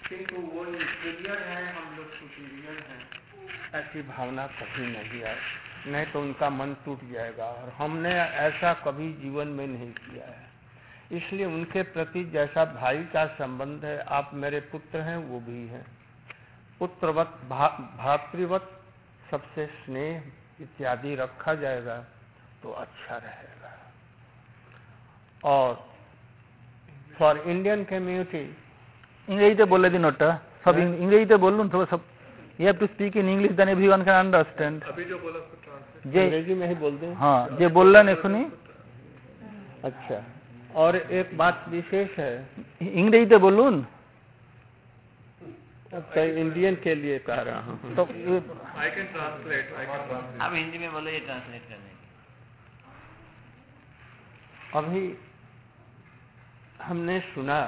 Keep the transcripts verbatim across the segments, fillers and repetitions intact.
किंतु वो इंटीरियर है, हम लोग सुपीरियर हैं, ऐसी भावना कभी नहीं आए, नहीं तो उनका मन टूट जाएगा। और हमने ऐसा कभी जीवन में नहीं किया है, इसलिए उनके प्रति जैसा भाई का संबंध है, आप मेरे पुत्र हैं वो भी हैं, पुत्रवत भा, भातृवत सबसे स्नेह इत्यादि रखा जाएगा तो अच्छा रहेगा। और फॉर इंडियन कम्युनिटी, इंग्रेजीতে বলে দিন ওটা, সব इंग्रेजीতে বলুন তো सब। You have to speak in English, then everyone can understand. अभी जो बोला उसको ट्रांसलेट जे अंग्रेजी में ही बोल दें। हाँ, जे बोलना नहीं सुनी। अच्छा, और एक बात विशेष है, इंग्रेजीতে বলুন। तो इंडियन के लिए कह रहा हूँ तो I can translate, I can translate. आप हिंदी में बोलो, ये ट्रांसलेट कर देंगे। अभी हमने सुना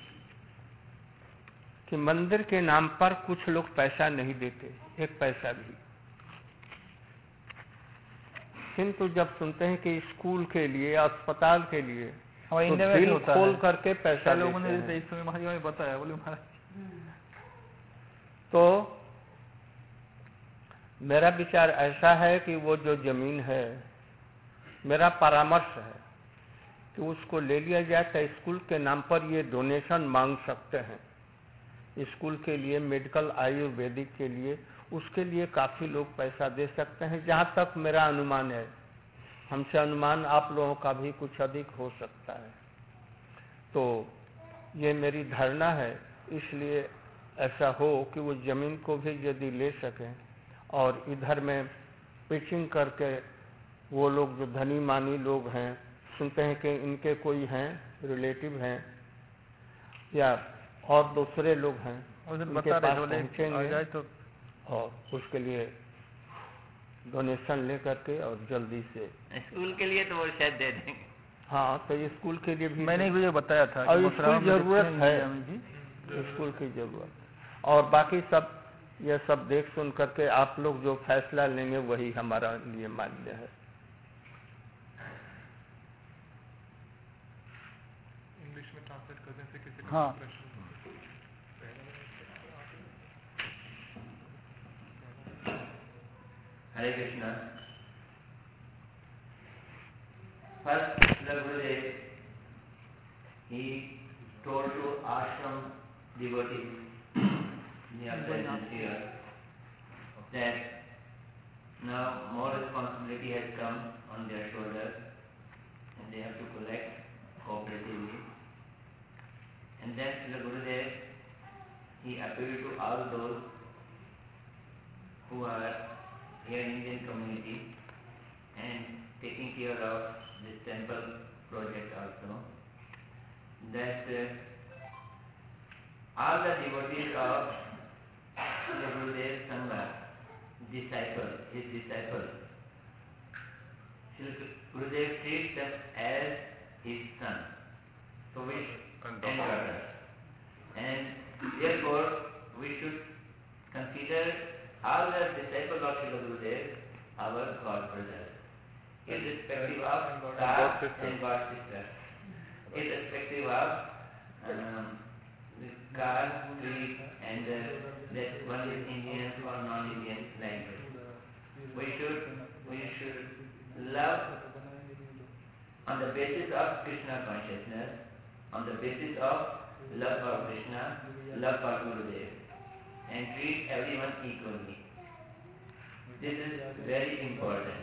कि मंदिर के नाम पर कुछ लोग पैसा नहीं देते, एक पैसा भी, किंतु जब सुनते हैं कि स्कूल के लिए, अस्पताल के लिए तो दिल खोल करके पैसा लोगों ने इस समय महाराज ने बताया, बोले महाराज। तो मेरा विचार ऐसा है कि वो जो जमीन है, मेरा परामर्श है कि उसको ले लिया जाए, तो स्कूल के नाम पर ये डोनेशन मांग सकते हैं, स्कूल के लिए, मेडिकल आयुर्वेदिक के लिए, उसके लिए काफ़ी लोग पैसा दे सकते हैं, जहाँ तक मेरा अनुमान है। हमसे अनुमान आप लोगों का भी कुछ अधिक हो सकता है। तो ये मेरी धारणा है, इसलिए ऐसा हो कि वो ज़मीन को भी यदि ले सकें और इधर में पिचिंग करके वो लोग जो धनी मानी लोग हैं, सुनते हैं कि इनके कोई हैं रिलेटिव हैं या और दूसरे लोग हैं, उनके पास पहुँचेंगे तो और उसके लिए डोनेशन ले करके और जल्दी से स्कूल के लिए तो वो शायद दे देंगे। हाँ, तो ये स्कूल के लिए भी मैंने भी बताया था और स्कूल जरूरत है, स्कूल की जरूरत। और बाकी सब ये सब देख सुन करके आप लोग जो फैसला लेंगे वही हमारा लिए मान्य है। इंग्लिश में ट्रांसलेट करने से किसी का हाँ। प्रश्न Hare Krishna. First, the Gurudev, he told to ashram devotees near present here that now more responsibility has come on their shoulders and they have to collect cooperatively. And then the Gurudev, he appealed to all those who are here in Indian community and taking care of this temple project also, that uh, all the devotees of the Gurudev Sangha, disciples, his disciples, Gurudev treats them as his son, so we and daughters, and therefore we should consider all the disciples of Srila Gurudev our God brothers, irrespective of caste and God sister, irrespective of um, caste, creed, and uh, that one is Indian or non-Indian language. We should we should love on the basis of Krishna consciousness, on the basis of love for Krishna, love for Gurudev, and treat everyone equally. This is very important.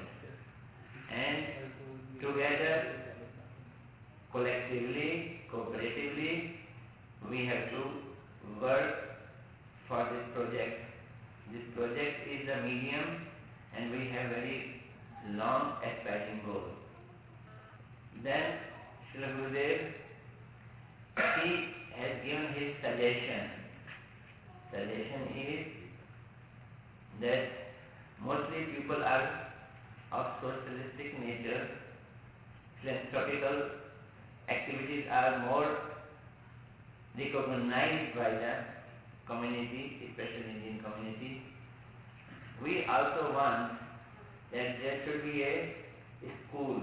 And together, collectively, cooperatively, we have to work for this project. This project is a medium and we have very long aspiring goal. Then Srila Gurudev, he has given his suggestion. Suggestion is that mostly people are of socialistic nature, philanthropical activities are more recognized by the community, especially Indian community. We also want that there should be a school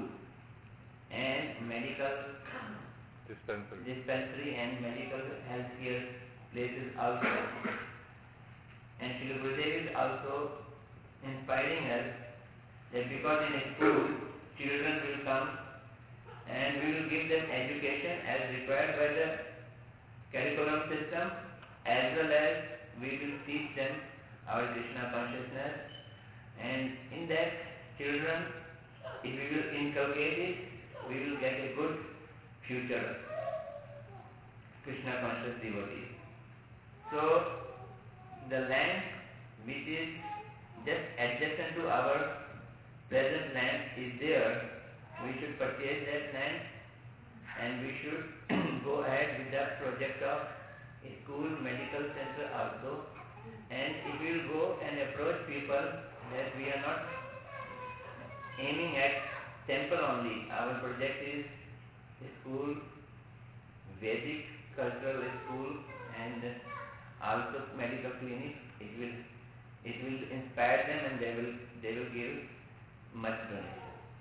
and medical dispensary, dispensary and medical healthcare places also. And Srila Gurudev is also inspiring us that because in a school children will come and we will give them education as required by the curriculum system, as well as we will teach them our Krishna consciousness, and in that children, if we will inculcate it, we will get a good future Krishna conscious devotee. So the land which is just adjacent to our present land is there. We should purchase that land and we should go ahead with the project of a school, medical center also. And if we will go and approach people that we are not aiming at temple only, our project is a school, Vedic cultural school, and also medical clinic. It will it will inspire them and they will they will give much donation.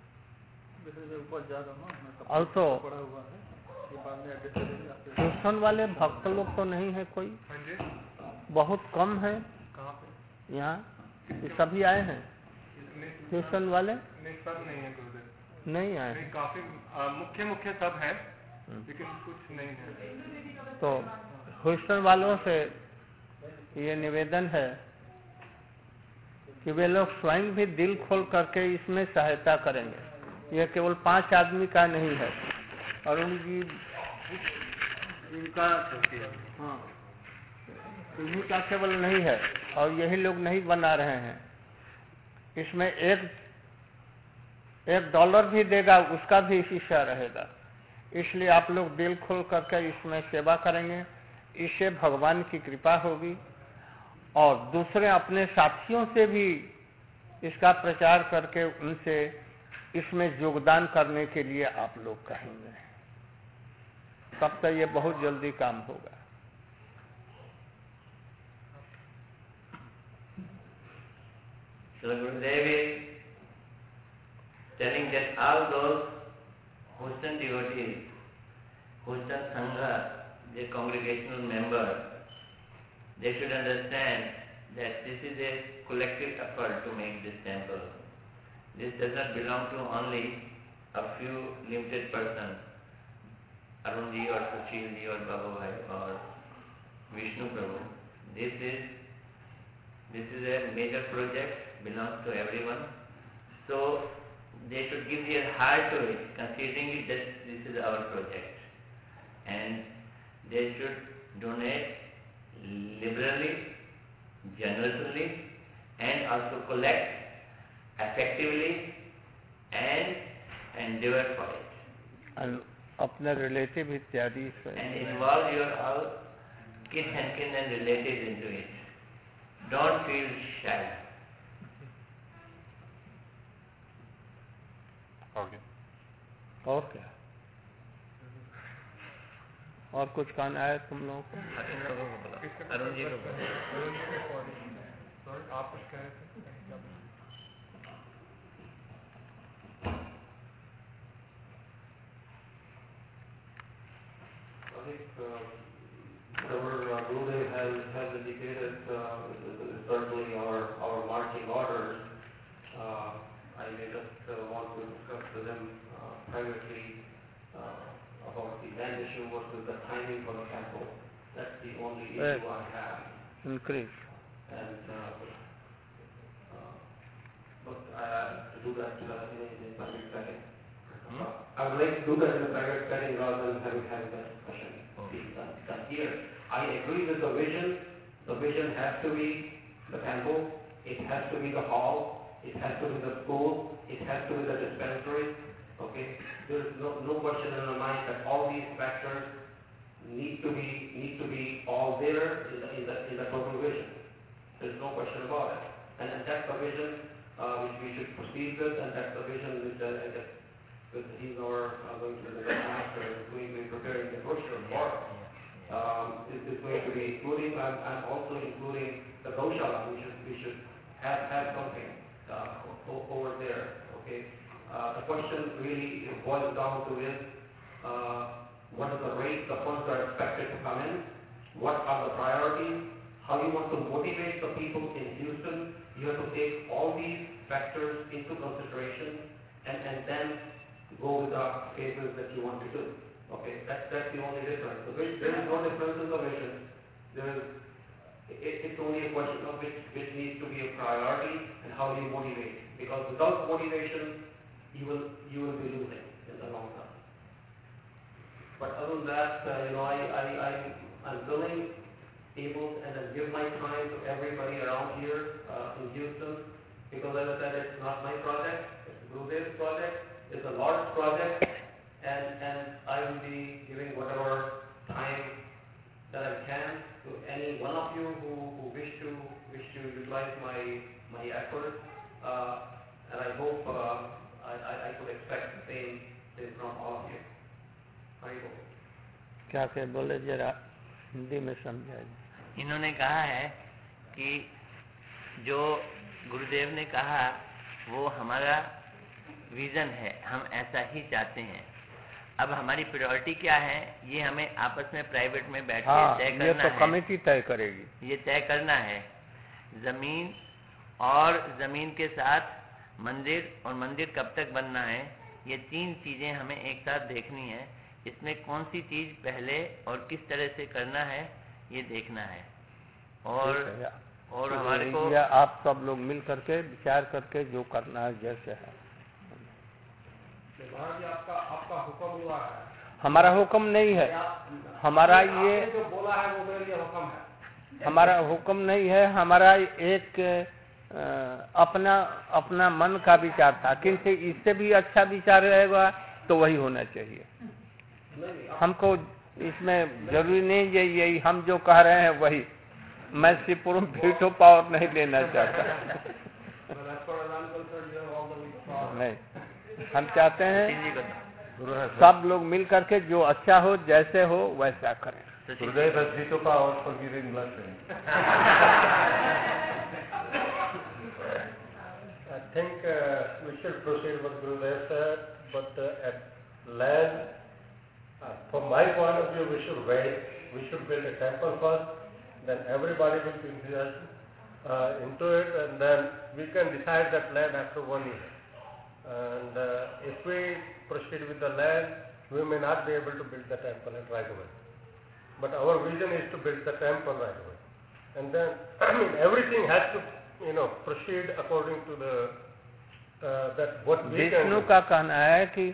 Also tuition वाले भक्त लोग तो नहीं है कोई, हाँ जी, बहुत कम है कहाँ पे? यहाँ, ये सभी आए हैं ट्यूशन वाले? नहीं, सब नहीं है गुरुदेव, नहीं आए नहीं, काफी आ, मुख्य मुख्य सब है लेकिन कुछ नहीं है। तो ह्यूस्टन वालों से ये निवेदन है कि वे लोग स्वयं भी दिल खोल करके इसमें सहायता करेंगे। यह केवल पांच आदमी का नहीं है, अरुण जी इनका हाँ इन्हीं का केवल नहीं है और यही लोग नहीं बना रहे हैं। इसमें एक एक डॉलर भी देगा उसका भी हिस्सा रहेगा। इसलिए आप लोग दिल खोल करके इसमें सेवा करेंगे, इससे भगवान की कृपा होगी और दूसरे अपने साथियों से भी इसका प्रचार करके उनसे इसमें योगदान करने के लिए आप लोग कहेंगे, तब तक ये बहुत जल्दी काम होगा। So Gurudev is telling that all those Houston devotees, Houston Sangha, the congregational members, they should understand that this is a collective effort to make this temple. This does not belong to only a few limited persons, Arunji or Sushilji or Babu Bhai or Vishnu Prabhu. This is this is a major project, belongs to everyone. So they should give their heart to it, considering it that this is our project. And they should donate liberally, generously, and also collect effectively and endeavor for it. And अपने relative इत्यादि इसमें And involve your all kin and kin and relatives into it. Don't feel shy. Okay. और क्या और कुछ कहना है तुम लोगों को? अरुण जी को सॉरी, आप कुछ कह रहे थे? I think uh, whatever uh, Gurudev has, has indicated uh, is certainly our, our marching orders. Uh, I may just uh, want to discuss with him uh, privately uh, about the land issue versus the timing for the temple. That's the only issue I have. Increase. And uh, uh, but uh, to do that uh, in, a, in a private setting. Hmm? Uh, I would like to do that in a private setting rather than having having that discussion being done, done here. I agree with the vision. The vision has to be the temple. It has to be the hall. It has to be the school. It has to be the dispensary. Okay. There is no, no question in my mind that all these factors need to be need to be all there in the in the, in the total vision. There is no question about it. And, and that's the vision uh, which we should proceed with, and that's the vision which uh, I guess with he's our uh, going to be the master is going to be preparing the brochure for. Um, is, is going to be including. I'm, I'm also including the Gaushala. We should we should have have something. Uh, over there, okay. Uh, the question really boils down to is uh, what is the rate the funds are expected to come in, what are the priorities, how you want to motivate the people in Houston. You have to take all these factors into consideration and, and then go with the phases that you want to do. Okay, that's, that's the only difference. So there is no difference in the vision. There is, it, it's only a question of which, which needs to be a priority and how do you motivate. Because without motivation, you will, you will be losing in the long run. But other than that, uh, you know, I, I, I, I'm willing, able, and then give my time to everybody around here uh, in Houston, because as I said, it's not my project, it's Gurudev's project, it's a large project, and, and I will be giving whatever time that I can to any one of you who, who wish to wish to utilize my my effort, uh, and I hope uh, I, I, I could expect the same, same from all of you. I hope. क्या क्या बोले जरा हिंदी में समझाइए। इन्होंने कहा है कि जो गुरुदेव ने कहा वो हमारा विजन है, हम ऐसा ही चाहते हैं। अब हमारी प्रायोरिटी क्या है ये हमें आपस में प्राइवेट में बैठ के हाँ, तय करना ये तो है। कमेटी तय करेगी। ये तय करना है। जमीन और जमीन के साथ मंदिर और मंदिर कब तक बनना है, ये तीन चीजें हमें एक साथ देखनी है। इसमें कौन सी चीज पहले और किस तरह से करना है ये देखना है। और और हमारे को या आप सब लोग मिल करके विचार करके जो करना है जैसे है। आपका आपका हुक्म हुआ है, हमारा हुक्म नहीं है, हमारा ये जो बोला है वो मेरे लिए हुक्म है। हमारा हुक्म नहीं है, हमारा एक आ, अपना अपना मन का विचार था, किंतु इससे भी अच्छा विचार रहेगा तो वही होना चाहिए। हमको इसमें जरूरी नहीं है यही हम जो कह रहे हैं वही। मैं सिर्फ वीटो पावर नहीं लेना चाहता। नहीं, हम चाहते हैं सब लोग मिल करके जो अच्छा हो जैसे हो वैसा करें। Gurudev has veto power for giving blessing. I think uh, we should proceed what Gurudev said, but uh, at land, uh, from my point of view, we should wait. We should build a temple first, then everybody will be enthusiastic uh, into it, and then we can decide that land after one year. And uh, if we proceed with the land, we may not be able to build the temple right away. But our vision is to build the temple right away. And then, I mean, everything has to, you know, proceed according to the, uh, that what we can Vishnu do. का कहना है कि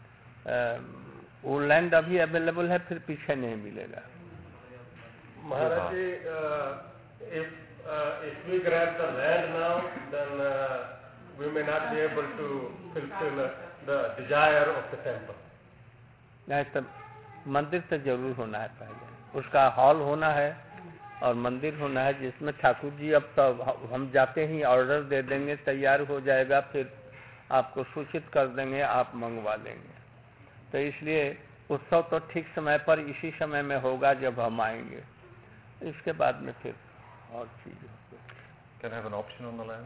वो land अभी available है, फिर पीछे नहीं मिलेगा। Maharaj ji, uh, if, uh, if we grab the land now, then uh, we may not be able to fulfill uh, the desire of the temple. नहीं तो मंदिर तो जरूर होना है, पहले उसका हॉल होना है और मंदिर होना है, जिसमें ठाकुर जी अब तो हम जाते ही ऑर्डर दे देंगे, तैयार हो जाएगा, फिर आपको सूचित कर देंगे, आप मंगवा लेंगे। तो इसलिए उत्सव तो ठीक समय पर इसी समय में होगा जब हम आएंगे, इसके बाद में फिर और चीज होगी। Can I have an option on the land?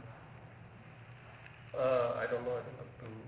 Uh, I don't know. I don't have to.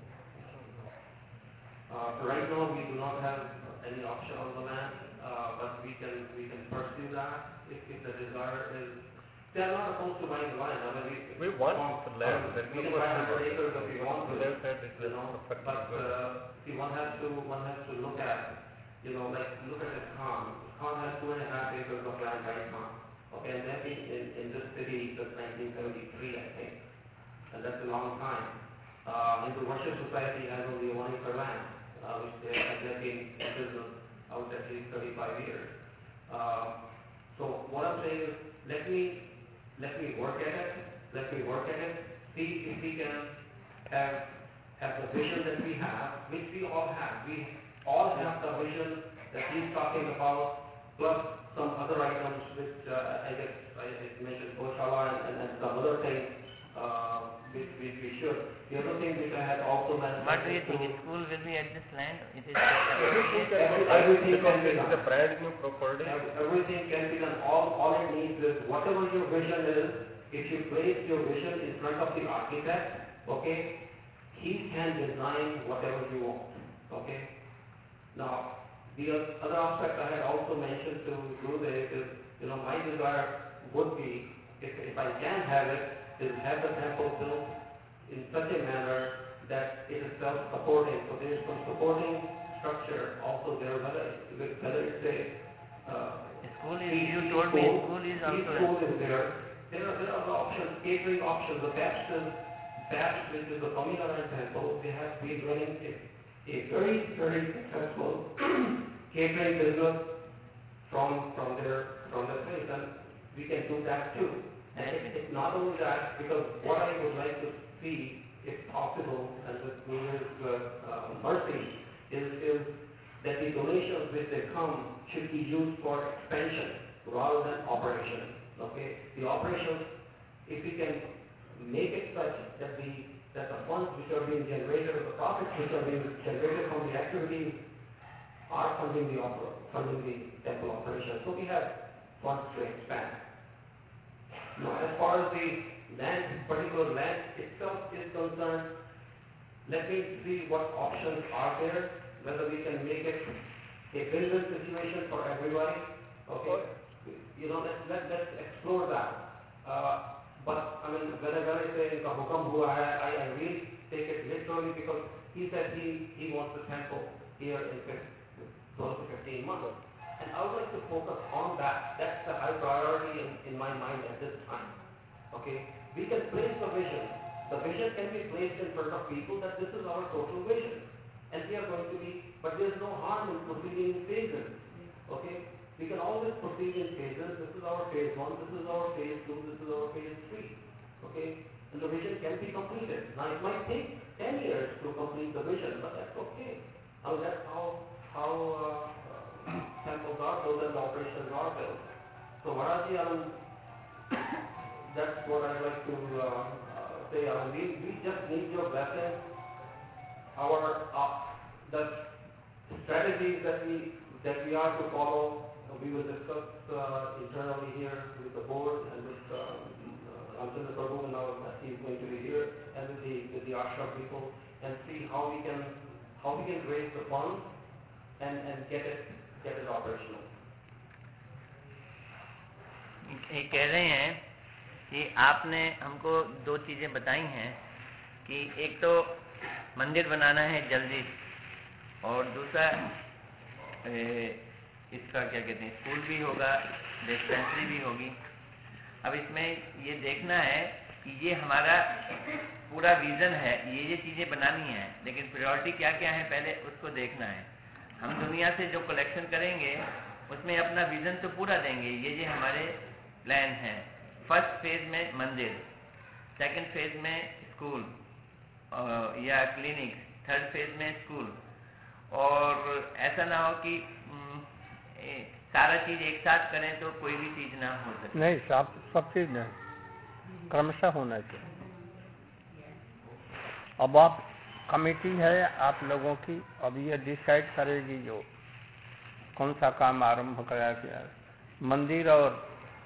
Uh, right now, we do not have any option on the land, uh, but we can we can pursue that if, if the desire is. They are not opposed to buying land. I mean, we, We want the land. I mean, we can buy one hundred acres if we want to. Gurudev said it's You know, perfectly but good. uh, see, one has to one has to look at, you know, like look at the Khan. Khan has two and a half acres of land right now. Okay, and they've been in, in this city since nineteen seventy-three, I think, and that's a long time. Uh, Hindu Worship Society has only one acre land, uh, which they have they've been in business out at least thirty-five years. Uh, so what I'm saying is, let me let me work at it. Let me work at it. See if we can have have the vision that we have, which we all have. We all have the vision that he's talking about, plus some other items which uh, I guess I, I mentioned Goshala and, and, and some other things uh, which, which we should. The other thing which I had also mentioned. What do you think? School will be at this land? It is Everything can Every- be done everything because can be it is done. a brand new property. Ev- Everything can be done. All, all it needs is whatever your vision is, if you place your vision in front of the architect, okay, he can design whatever you want, okay. Now, The other aspect I had also mentioned to Gurudev is, you know, my desire would be, if, if I can have it, is have the temple built in such a manner that it is self-supporting. So there is some supporting structure also there, whether, whether it's a uh, School is, P- you P- told me school, school is P- also school is there. There are, there are other options, catering options. The Baptist, is, Baptist, which is the Swaminarayan temple, they have been running a, a very, very successful catering business from from their from their place, and we can do that too. And it, it's not only that, because what I would like to see, if possible, and with Neer's uh, uh, mercy, is, is that the donations which they come should be used for expansion rather than operation. Okay, the operations, if we can make it such that the that the funds which are being generated, or the profits which are being generated from the activities, are funding the opera, funding the temple operation. So we have funds to expand. Now, as far as the land, particular land itself is concerned, let me see what options are there, whether we can make it a win-win situation for everybody. Okay, you know, let's let, let's explore that. Uh, but I mein, whenever I say "ka hukam hua hai," I, I really take it literally, because he said he he wants the temple here in close to fifteen months, and I would like to focus on that. That's the high priority in, in my mind at this time. Okay, we can place the vision. The vision can be placed in front of people that this is our total vision, and we are going to be. But there is no harm in proceeding in phases. Okay, we can always proceed in phases. This is our phase one. This is our phase two. This is our phase three. Okay, and the vision can be completed. Now it might take ten years to complete the vision, but that's okay. I mean, that's how how uh, uh, temples are built and the operations are built. So Maharaji, I mean, that's what I'd like to uh, uh, say. I mean, we, we just need your blessing. Our uh, the strategies that we that we are to follow, uh, we will discuss uh, internally here with the board and with uh, uh, Ramchandra Prabhu, and now that he is going to be here, and with the with the ashram people, and see how we can how we can raise the funds and and get it get it operational. ये कह रहे हैं कि आपने हमको दो चीज़ें बताई हैं कि एक तो मंदिर बनाना है जल्दी, और दूसरा इसका क्या कहते हैं, स्कूल भी होगा, डिस्पेंसरी भी होगी। अब इसमें ये देखना है कि ये हमारा पूरा विज़न है, ये ये चीज़ें बनानी हैं, लेकिन प्रायोरिटी क्या क्या है पहले उसको देखना है। हम दुनिया से जो कलेक्शन करेंगे उसमें अपना विज़न तो पूरा देंगे, ये ये हमारे प्लान हैं। फर्स्ट फेज में मंदिर, सेकंड फेज में स्कूल या क्लिनिक, थर्ड फेज में स्कूल, और ऐसा ना हो कि ए, सारा चीज़ एक साथ करें तो कोई भी चीज़ ना हो सके। नहीं, सब सब चीज़ नहीं, क्रमशः होना चाहिए। अब आप कमेटी है आप लोगों की, अब ये डिसाइड करेगी जो कौन सा काम आरंभ करा गया। मंदिर और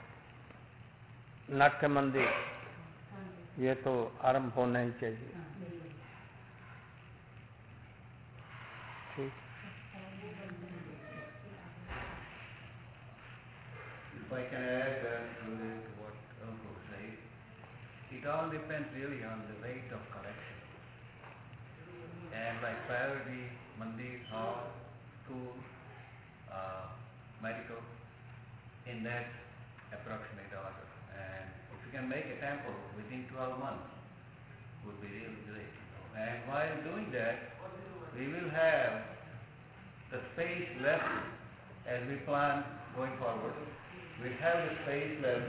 नाट्य मंदिर ये तो आरंभ होना ही चाहिए। ठीक। If I can add uh, to what Uncle said, it all depends really on the rate of collection. And like priority, mandir, hall, school, uh, medical, in that approximate order. And if you can make a temple within twelve months, would be really great. And while doing that, we will have the space left as we plan going forward. We have the space left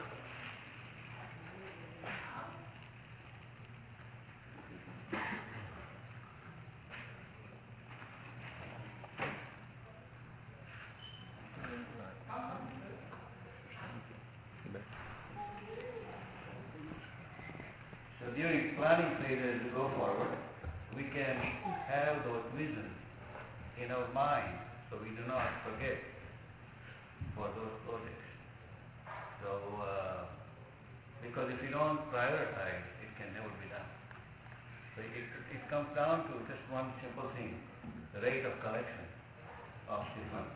so during planning phase as we go forward, we can have those visions in our mind so we do not forget for those projects. So, uh, because if you don't prioritize, it can never be done. So it, it comes down to just one simple thing, the rate of collection. of this one.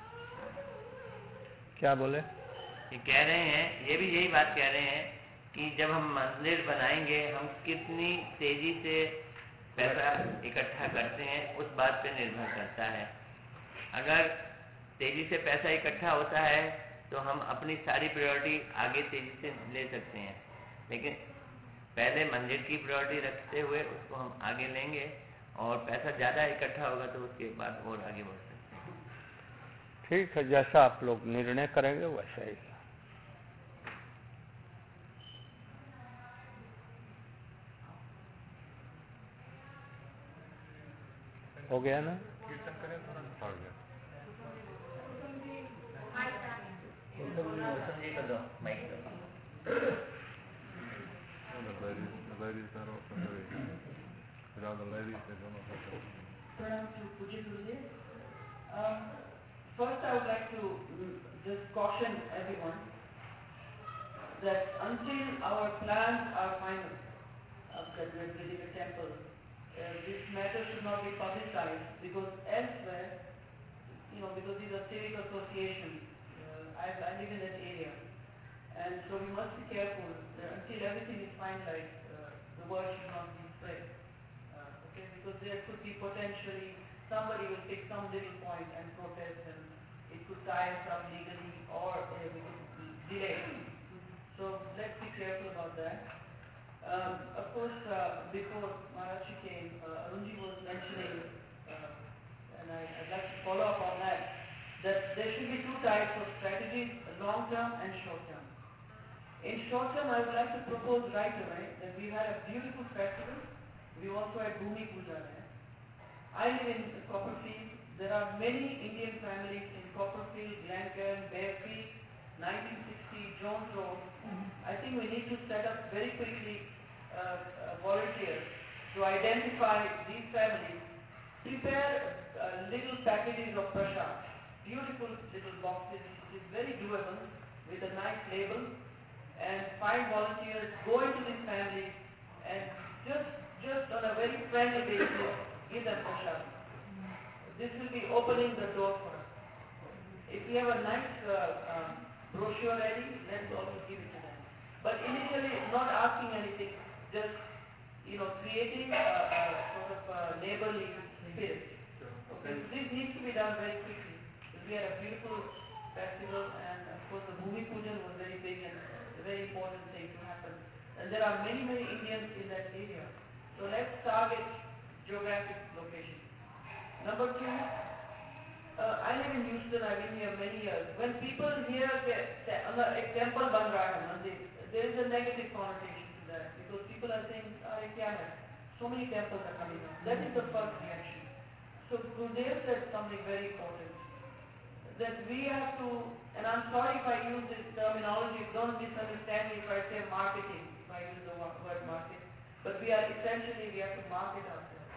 क्या बोले? ये कह रहे हैं, ये भी यही बात कह रहे हैं कि जब हम मंदिर बनाएंगे हम कितनी तेजी से पैसा इकट्ठा करते हैं उस बात पे निर्भर करता है। अगर तेजी से पैसा इकट्ठा होता है तो हम अपनी सारी प्रायोरिटी आगे तेजी से ले सकते हैं, लेकिन पहले मंदिर की प्रायोरिटी रखते हुए उसको हम आगे लेंगे और पैसा ज़्यादा इकट्ठा होगा तो उसके बाद और आगे बढ़ सकते हैं। ठीक है, जैसा आप लोग निर्णय करेंगे वैसा ही। हो गया ना? कीर्तन करें थोड़ा सा गया। जी कर दो, माइक कर दो। The ladies, the ladies are also very, you know, the ladies, they don't know how to. Pranam to Pujya Gurudev. Um, first I would like to mm, just caution everyone that until our plans are final, uh, that we are building a temple, uh, this matter should not be publicized, because elsewhere, you know, because these are civic associations, uh, I, I live in that area, and so we must be careful that until everything is finalized, uh, the word should not be spread. Uh, okay, because there could be potentially somebody will take some little point and protest, and it could tie us up legally or uh, we could delay. So let's be careful about that. Um, of course, uh, before Maharaji came, uh, Arunji was mentioning, uh, and I, I'd like to follow up on that, that there should be two types of strategies, long term and short term. In short term, I would like to propose right away that we had a beautiful festival. We also had Bhumi Puja there. I live in Copperfield. There are many Indian families in Copperfield, Glencairn, Bear Creek, nineteen sixty, Jones Road. I think we need to set up very quickly uh, uh, volunteers to identify these families, prepare uh, little packages of prasad, beautiful little boxes, it is very doable with a nice label, and find volunteers, go into these families and just just on a very friendly basis give them prasad. This will be opening the door for us. If we have a nice uh, um, brochure ready, let's also give it to them. But initially not asking anything, just you know creating a, a sort of a neighborly spirit. Okay, this needs to be done very quickly. We had a beautiful festival, and of course the Bhumi Pujan was very big and a very important thing to happen. And there are many, many Indians in that area. So let's target geographic locations. Number two, uh, I live in Houston, I've been here many years. When people hear that a temple ban raha hai, there is a negative connotation to that, because people are saying, "Arey kya hai? So many temples are coming up." That is the first reaction. So Gurudev said something very important, that we have to, and I'm sorry if I use this terminology, don't misunderstand me if I say marketing, if I use the word market, but we are essentially, we have to market ourselves.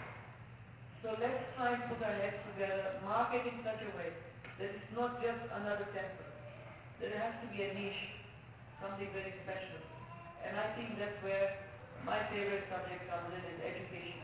So let's try and put our heads together, market in such a way that it's not just another temple. There has to be a niche, something very special. And I think that's where my favorite subject comes in, is education.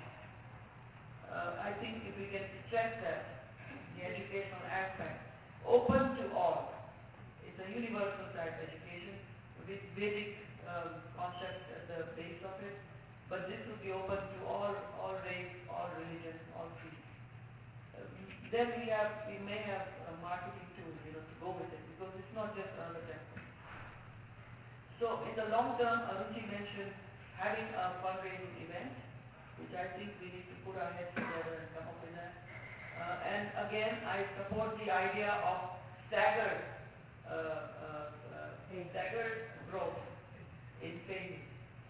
Uh, I think if we can stress that, the educational aspect, open to all. It's a universal type education with Vedic um, concepts at the base of it, but this will be open to all, all race, all religions, all creeds. Uh, then we have, we may have a marketing tool, you know, to go with it, because it's not just another temple. So in the long term, Arunji mentioned having a fundraising event, which I think we need to put our heads together and come up with that. Uh, and again, I support the idea of staggered, uh, uh, uh, staggered growth in phases.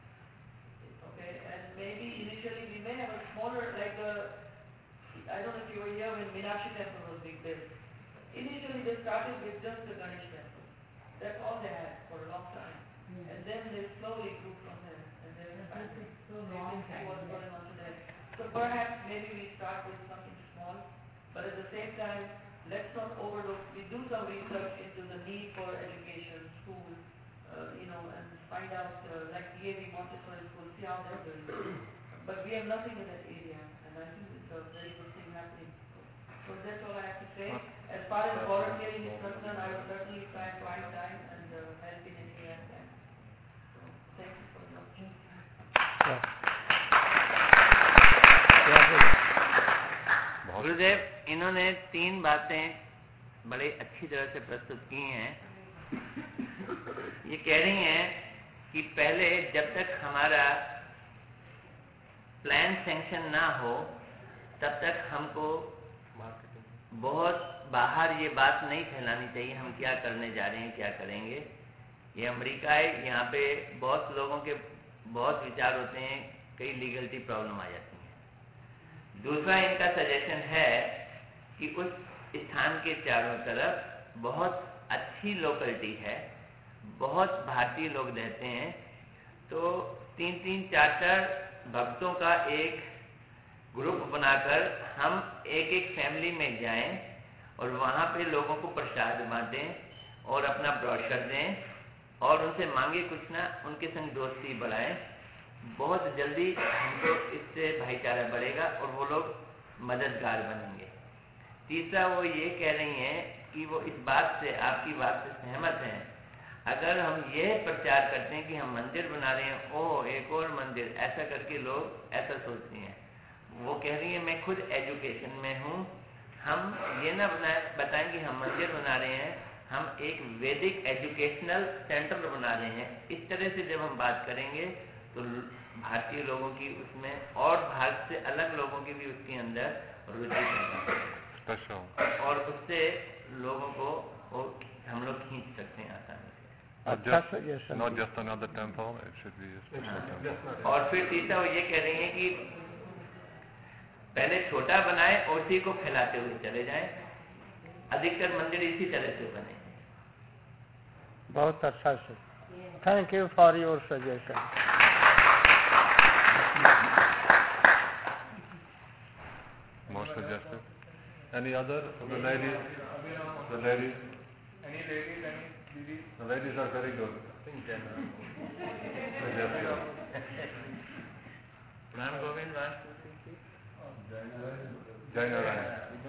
Okay, and maybe initially we may have a smaller, like the, I don't know if you were here when Meenakshi temple was being built. Initially they started with just the Ganesh temple. That's all they had for a long time. Yeah. And then they slowly grew from there. And then so long time. What's going on today. So perhaps maybe we start with something small, but at the same time, let's not overlook, we do some research into the need for education, school, uh, you know, and find out, uh, like D A V Montessori school, see how they're doing. But we have nothing in that area, and I think it's a very good thing happening. So that's all I have to say. As far as volunteering is concerned, I will certainly try and find time and uh, help in any way I can. So thank you for the opportunity. गुरुदेव, इन्होंने तीन बातें बड़े अच्छी तरह से प्रस्तुत की हैं। ये कह रही हैं कि पहले जब तक हमारा प्लान सैंक्शन ना हो तब तक हमको बहुत बाहर ये बात नहीं फैलानी चाहिए हम क्या करने जा रहे हैं, क्या करेंगे। ये अमेरिका है, यहाँ पे बहुत लोगों के बहुत विचार होते हैं, कई लीगलिटी प्रॉब्लम आ जाती हैं। दूसरा इनका सजेशन है कि उस स्थान के चारों तरफ बहुत अच्छी लोकेलिटी है, बहुत भारतीय लोग रहते हैं, तो तीन तीन चार चार भक्तों का एक ग्रुप बनाकर हम एक एक फैमिली में जाएं और वहाँ पे लोगों को प्रसाद बांटें और अपना ब्रोशर दें और उनसे मांगे कुछ ना, उनके संग दोस्ती बढ़ाएं। बहुत जल्दी हमको इससे भाईचारा बढ़ेगा और वो लोग मददगार बनेंगे। तीसरा वो ये कह रही हैं कि वो इस बात से, आपकी बात से सहमत हैं। अगर हम ये प्रचार करते हैं कि हम मंदिर बना रहे हैं, ओह एक और मंदिर, ऐसा करके लोग ऐसा सोचते हैं। वो कह रही है मैं खुद एजुकेशन में हूँ, हम ये ना बनाए बताएं कि हम मंदिर बना रहे हैं, हम एक वैदिक एजुकेशनल सेंटर बना रहे हैं। इस तरह से जब हम बात करेंगे तो भारतीय लोगों की उसमें और भारत से अलग लोगों की भी उसके अंदर रुचि है और उससे लोगों को वो हम लोग खींच सकते हैं आसानी से। Not just, not just another temple, it should be a special temple. और फिर तीसरा वो ये कह रही हैं कि पहले छोटा बनाए और उसी को फैलाते हुए चले जाएं। अधिकतर मंदिर इसी तरह से बने। बहुत अच्छा से, thank you for your suggestion. More suggested. Any other? The ladies? The ladies? Any ladies? Any ladies? The ladies are very good. Ram Govind wants to speak. Jaina Rai.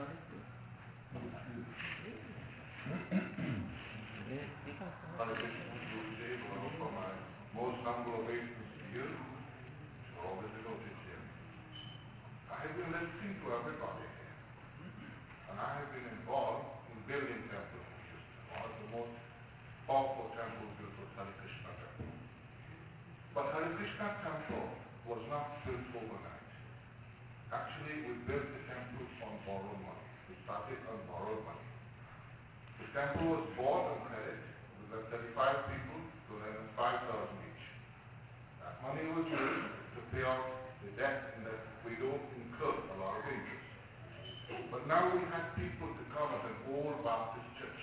Most humble obeisance to you, for all the devotees here. I have been listening to everybody here, and I have been involved in building temples in Houston. One of the most powerful temples built was Hare Krishna Temple. But Hare Krishna Temple was not built overnight. Actually, we built the temple on borrowed money. We started on borrowed money. The temple was bought on credit. We got thirty-five people to lend us five thousand each. That money was used to pay off the debt in that we don't incur a lot of interest. But now we have people to come as an old Baptist church.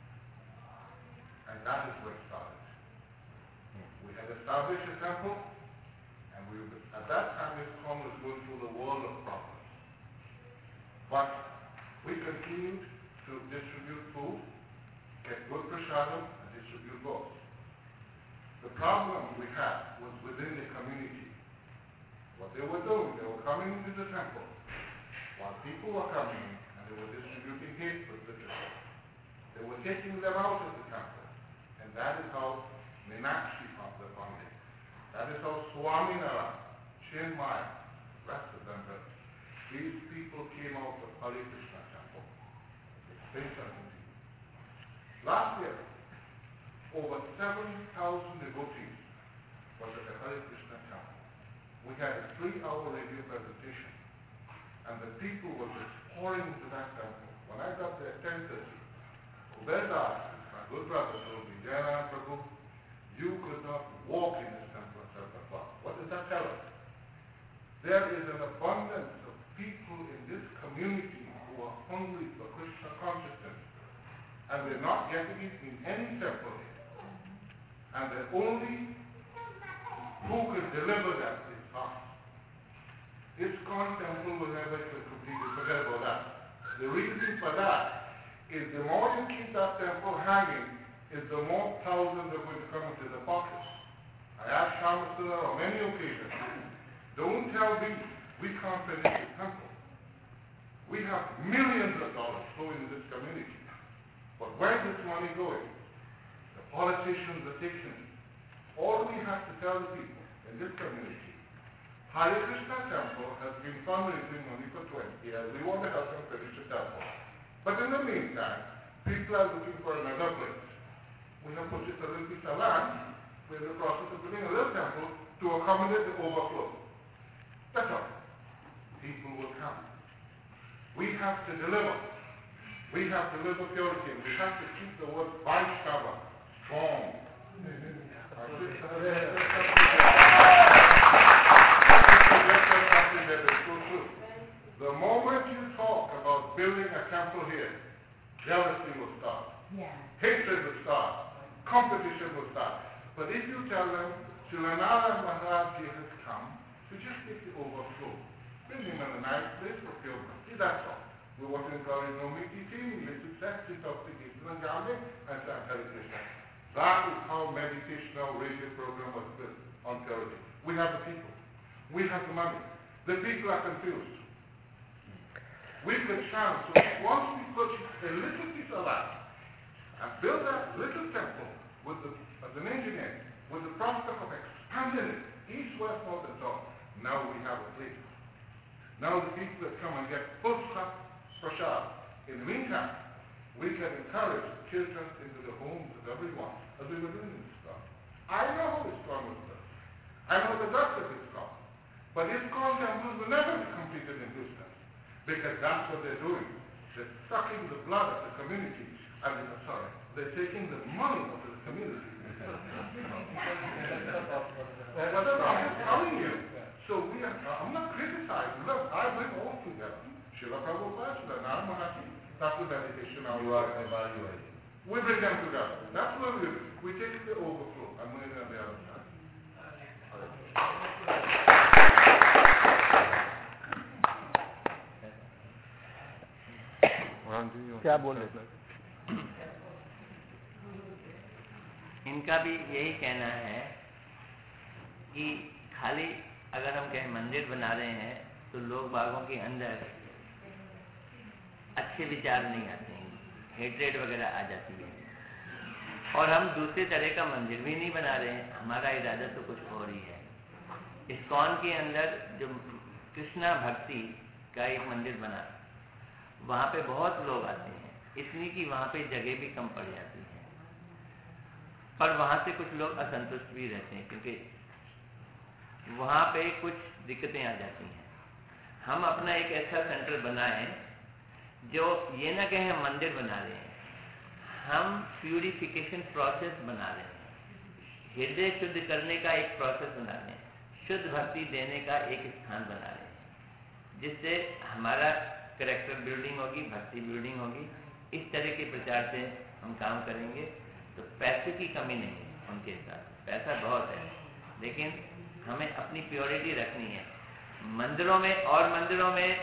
And that is where it started. We had established a temple, and we, at that time, this town was going through the world of problems. But we continued to distribute food, get good prasadam, and distribute books. The problem we had was within the community. What they were doing, they were coming into the temple, while people were coming in, and they were distributing hateful literature. They were taking them out of the temple, and that is how Meenakshi found the funding. That is how Swaminarayan, Chinmaya, rest of them, but these people came out of Hare Krishna Temple. Explain something to you. Last year, over seven thousand devotees was at the Hare Krishna Temple. We had a three-hour radio presentation, and the people were just pouring into that temple. When I got there at ten thirty, Ubeda, my good brother, told me, Jairam Prabhu, you could not walk in this temple at seven o'clock. What does that tell us? There is an abundance of people in this community who are hungry for Krishna consciousness, and they're not getting it in any temple here. And the only who can deliver that is us. ISKCON temple will never be completed, forget about that. The reason for that is the more you keep that temple hanging, is the more thousands are going to come into the pockets. I asked Shamasunder on many occasions, don't tell me we can't finish the temple. We have millions of dollars flowing in this community. But where is this money going? The politicians are taking it. All we have to tell the people in this community, Hare Krishna Temple has been fundraising money for twenty years. We want to help them finish the temple. But in the meantime, people are looking for another place. We have purchased a little piece of land. We're in the process of building a little temple to accommodate the overflow. That's all. People will come. We have to deliver. We have to deliver purity. We have to keep the word Vaishnava strong. The moment you talk about building a temple here, jealousy will start. Yeah. Hatred will start. Competition will start. But if you tell them, Shilanara Maharaj has come to just take the overflow, bring him in a nice place for pilgrims. See, that's all. We want to encourage no meeting team, little sex, intoxication, and gambling, and Hare Krishna. That is how meditational radio program was built on purity. We have the people. We have the money. The people are confused. We could chance, so once we purchase a little piece of land and build that little temple with the, as an engineer, with the prospect of expanding it, east, west, north, and south, now we have a place. Now the people that come and get full stuff prasad. In the meantime, we can encourage children into the homes of everyone, as we were doing in ISKCON. I know how ISKCON was built. I know the guts of ISKCON. But ISKCON temples will never be completed in Houston, because that's what they're doing. They're sucking the blood of the community. I mean, I'm sorry, they're taking the money of the community. But I'm just telling you. So we are, I'm not criticizing. Look, I bring all together. Srila Prabhupada, Srila Nara Maharaj, that's the meditation. You are evaluating. We bring them together. That's what we do. We take the overflow and we on the other side. क्या बोल रहे थे? इनका भी यही कहना है कि खाली अगर हम कहीं मंदिर बना रहे हैं तो लोग बागों के अंदर अच्छे विचार नहीं आते हैं, हेट्रेड वगैरह आ जाती है, और हम दूसरे तरह का मंदिर भी नहीं बना रहे हैं। हमारा इरादा तो कुछ और ही है। इस्कॉन के अंदर जो कृष्णा भक्ति का एक मंदिर बना, वहाँ पे बहुत लोग आते हैं, इसलिए कि वहाँ पे जगह भी कम पड़ जाती है, पर वहाँ से कुछ लोग असंतुष्ट भी रहते हैं क्योंकि वहाँ पे कुछ दिक्कतें आ जाती हैं। हम अपना एक ऐसा सेंटर बनाएं जो ये ना कहें हम मंदिर बना रहे हैं, हम प्यूरिफिकेशन प्रोसेस बना रहे हैं, हृदय शुद्ध करने का एक प्रोसेस बना रहे हैं, शुद्ध भक्ति देने का एक स्थान बना रहे हैं, जिससे हमारा कैरेक्टर बिल्डिंग होगी, भक्ति बिल्डिंग होगी। इस तरह के प्रचार से हम काम करेंगे तो पैसे की कमी नहीं है उनके साथ, पैसा बहुत है, लेकिन हमें अपनी प्योरिटी रखनी है। मंदिरों में और मंदिरों में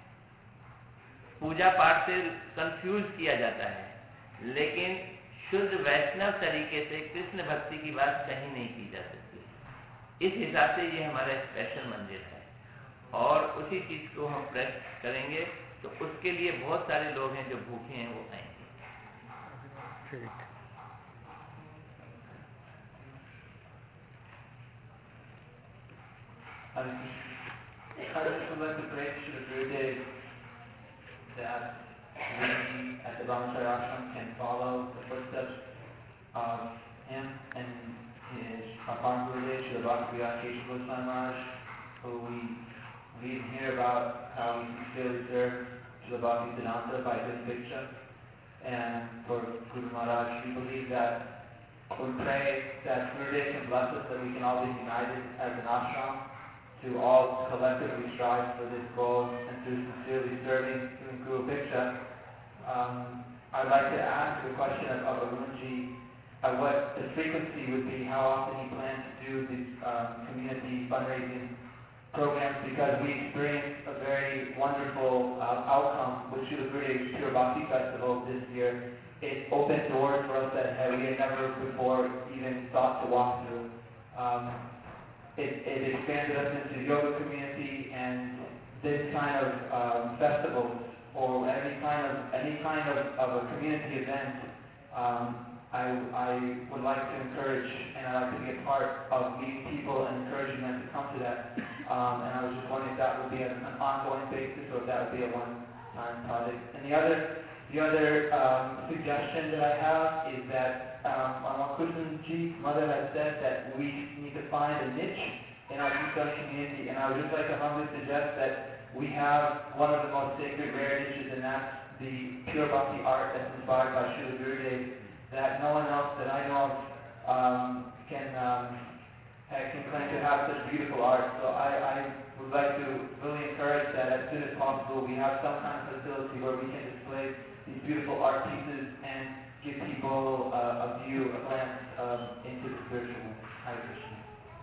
पूजा पाठ से कंफ्यूज किया जाता है, लेकिन शुद्ध वैष्णव तरीके से कृष्ण भक्ति की बात कहीं नहीं की जा सकती। इस हिसाब से ये हमारा स्पेशल मंदिर है और उसी चीज को हम प्रेस करेंगे तो उसके लिए बहुत सारे लोग हैं जो भूखे हैं, वो आएंगे। I would like to pray to the Gurudev that we at the Brahmacharya Ashram can follow the footsteps of him and his Param Gurudev, Srila Bhakti-Vinod Keshav Goswami Maharaj, who we read and hear about how he sincerely served Srila Bhakti-Siddhanta by his picture. And for Guru Maharaj, we believe that we pray that Gurudev can bless us, that we can all be united as an ashram to all collectively strive for this goal and to sincerely serving Guru Bhiksha. Um, I'd like to ask the question of, of Arunji, uh, what the frequency would be, how often he plans to do these um, community fundraising programs, because we experienced a very wonderful uh, outcome with Srila Gurudev's Pure Bhakti Festival this year. It opened doors for us that we had never before even thought to walk through. Um, It, it expanded us into the yoga community, and this kind of um, festivals or any kind of any kind of, of a community event, um, I, I would like to encourage and I'd like to be a part of meeting people and encouraging them to come to that. Um, and I was just wondering if that would be an, an ongoing basis or if that would be a one-time project. And the other the other um, suggestion that I have is that um, Mama Kusanji's mother has said that we need to find a niche in our Pakistani community, and I would just like to humbly suggest that we have one of the most sacred rare niches, and that's the pure bhakti art that's inspired by Srila Gurudev, that no one else that I know of um, can um, can claim to have such beautiful art. So I, I would like to really encourage that as soon as possible we have some kind of facility where we can display these beautiful art pieces and give people uh, a view, a glance um, into the spiritual world. Hare Krishna.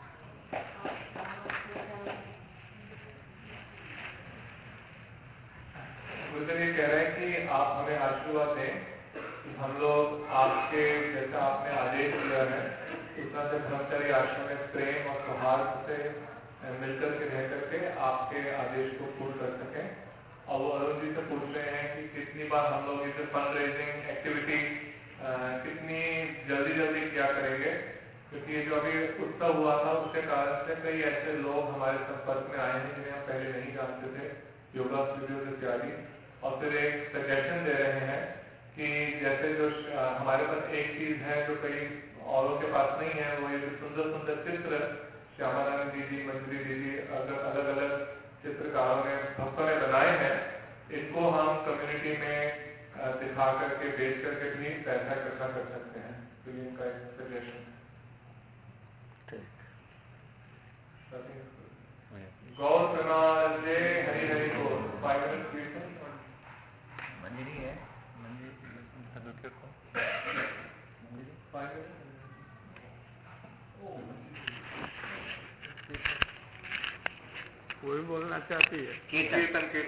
गुरुदेव ये कह रहे हैं कि आप हमें आशीर्वाद दें कि हम लोग आपके जैसा आपने आदेश दिया है उतना से ब्रह्मचारी आश्रम में प्रेम और सौहार्द से मिलकर के रह करके आपके आदेश को पूर्ण कर सकें। और वो अरुण जी से पूछ रहे हैं कि कितनी बार हम लोग इसे फंड रेजिंग एक्टिविटी कितनी जल्दी जल्दी क्या करेंगे, क्योंकि ये जो अभी उत्सव हुआ था उसके कारण से कई ऐसे लोग हमारे संपर्क में आए हैं जिन्हें हम पहले नहीं जानते थे, योगा स्टूडियो इत्यादि। और फिर एक सजेशन दे रहे हैं कि जैसे जो हमारे पास एक चीज है जो कई औरों के पास नहीं है, वो ये जो सुंदर सुंदर चित्र श्यामा रानी दीदी, मंजरी दीदी, अलग अलग चित्रकारों ने भक्तों ने बनाए हैं, इनको हम कम्युनिटी में दिखा करके बेच करके भी पैसा इकट्ठा कर सकते हैं। तो ये इनका एक सजेशन है। गौर प्रणाम जय हरि हरि बोल। फाइव मिनट कीर्तन मंजरी है, मंजरी फाइव मिनट कोई बोलना चाहती है कीर्तन कीर्तन